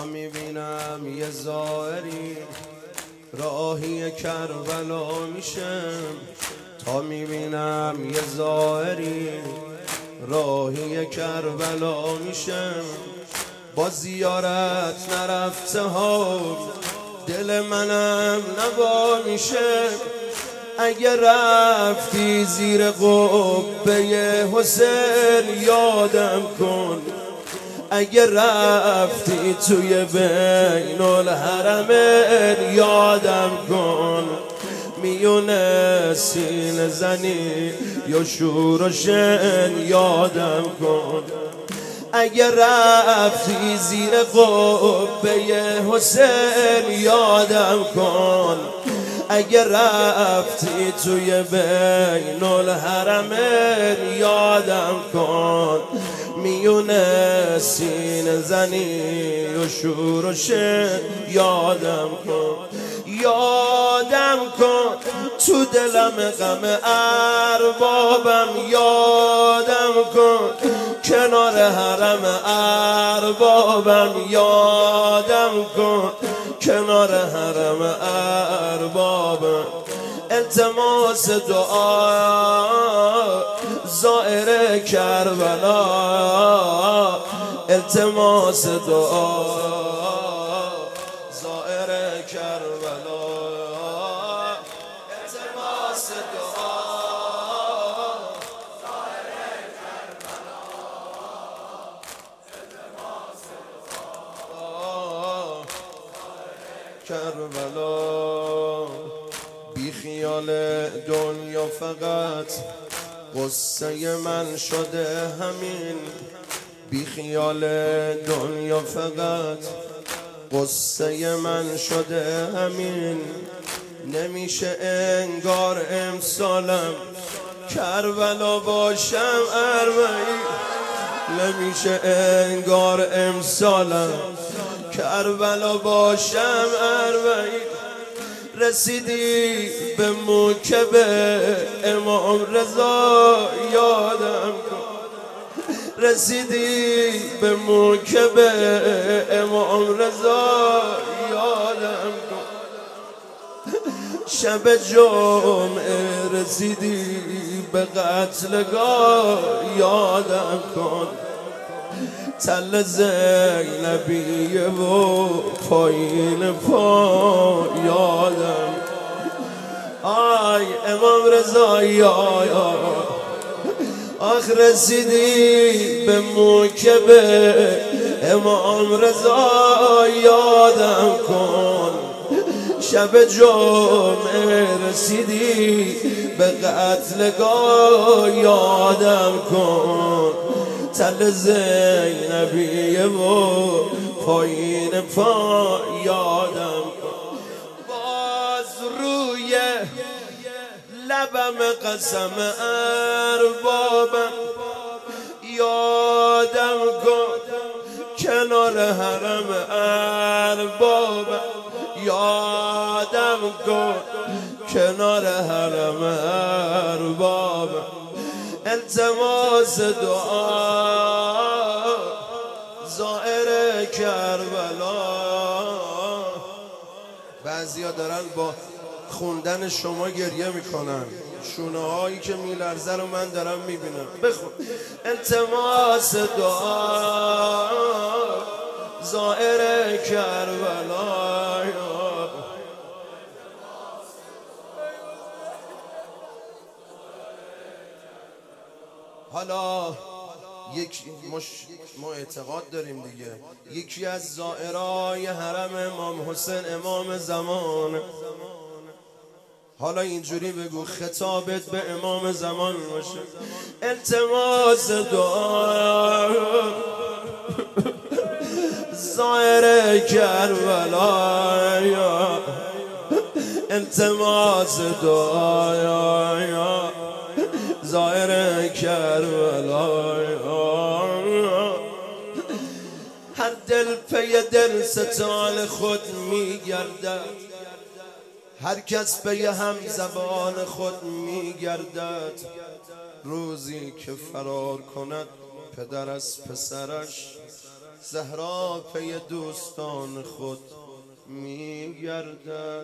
تا میبینم یه زائری راهی کربلا میشم، تا میبینم یه زائری راهی کربلا میشم. با زیارت نرفته ها دل منم نوا میشه. اگه رفتی زیر قبه حسین یادم کن، اگه رفتی توی بین الحرمین یادم کن. میونه سینه زنی یا شور و شن یادم کن. اگه رفتی زیر قبه حسین یادم کن، اگه رفتی توی بین الحرمین یادم کن. میونه سینه زنی و شور و شن یادم کن. یادم کن تو دلم غم اربابم یادم کن، کنار حرم اربابم یادم کن، کنار حرم اربابم. التماس دعا زائر کربلا، التماس دعا زائر کربلا، التماس دعا زائر کربلا، التماس دعا کربلا. بی خیال دنیا فقط قصه من شده همین، بی خیال دنیا فقط قصه من شده همین. نمیشه انگار امسالم کربلا باشم اربعین، نمیشه انگار امسالم کربلا باشم اربعین. رسیدی به موکب امام رضا یادم کن، رسیدی به موکب امام رضا یادم کن. شب جمعه رسیدی به قتلگاه یادم کن. تل زینبیه و پایین پا یادم. آی امام رضا یا آخ رسیدی به موکب امام رضا یادم کن. شب جمعه رسیدی به قتلگاه یادم کن. تل زینبیه و پایین پا یادم کن. باز روی لبم قسم اربابم یادم کن، کنار حرم اربابم یادم کن، کنار حرم اربابم. التماس دعا زائر کربلا. بعضیا دارن با خوندن شما گریه میکنن، شونه هایی که میلرزه رو من دارم میبینم. بخون. التماس دعا زائر کربلا. حالا ما اعتقاد داریم دیگه، یکی از زائرای حرم امام حسین امام زمان، حالا اینجوری بگو خطابت به امام زمان باشه. التماس دعا زائر کربلا، التماس دعا زائر کربلا. هر دل پی دل ستان خود میگردد، هر کس پی هم زبان خود میگردد. روزی که فرار کند پدر از پسرش، زهرا پی دوستان خود میگردد.